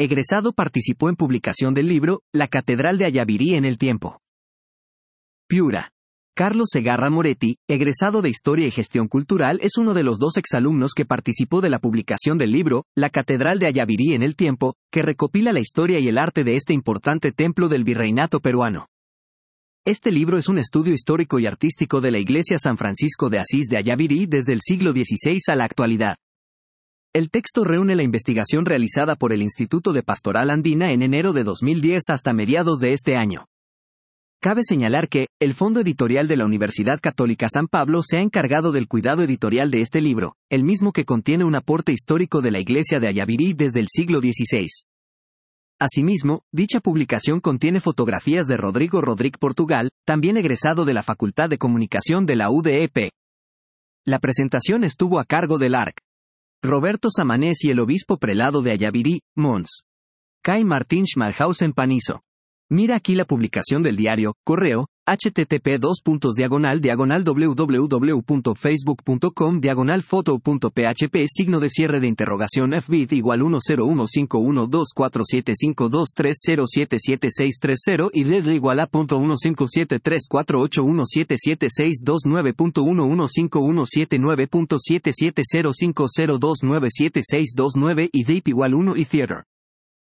egresado participó en publicación del libro, La Catedral de Ayavirí en el Tiempo. Piura. Carlos Segarra Moretti, egresado de Historia y Gestión Cultural, es uno de los 2 exalumnos que participó de la publicación del libro, La Catedral de Ayavirí en el Tiempo, que recopila la historia y el arte de este importante templo del virreinato peruano. Este libro es un estudio histórico y artístico de la Iglesia San Francisco de Asís de Ayavirí desde el siglo XVI a la actualidad. El texto reúne la investigación realizada por el Instituto de Pastoral Andina en enero de 2010 hasta mediados de este año. Cabe señalar que, el Fondo Editorial de la Universidad Católica San Pablo se ha encargado del cuidado editorial de este libro, el mismo que contiene un aporte histórico de la Iglesia de Ayavirí desde el siglo XVI. Asimismo, dicha publicación contiene fotografías de Rodrigo Rodríguez Portugal, también egresado de la Facultad de Comunicación de la UDEP. La presentación estuvo a cargo del Arq. Roberto Samanés y el obispo prelado de Ayavirí, Mons. Kai Martín Schmalhausen Panizo. Mira aquí la publicación del diario, correo, http://www.facebook.com/photo.php FBIT = 10151247523077630 y red igual a .1573481776291151779.770502976229 y DIP = 1 y Theater.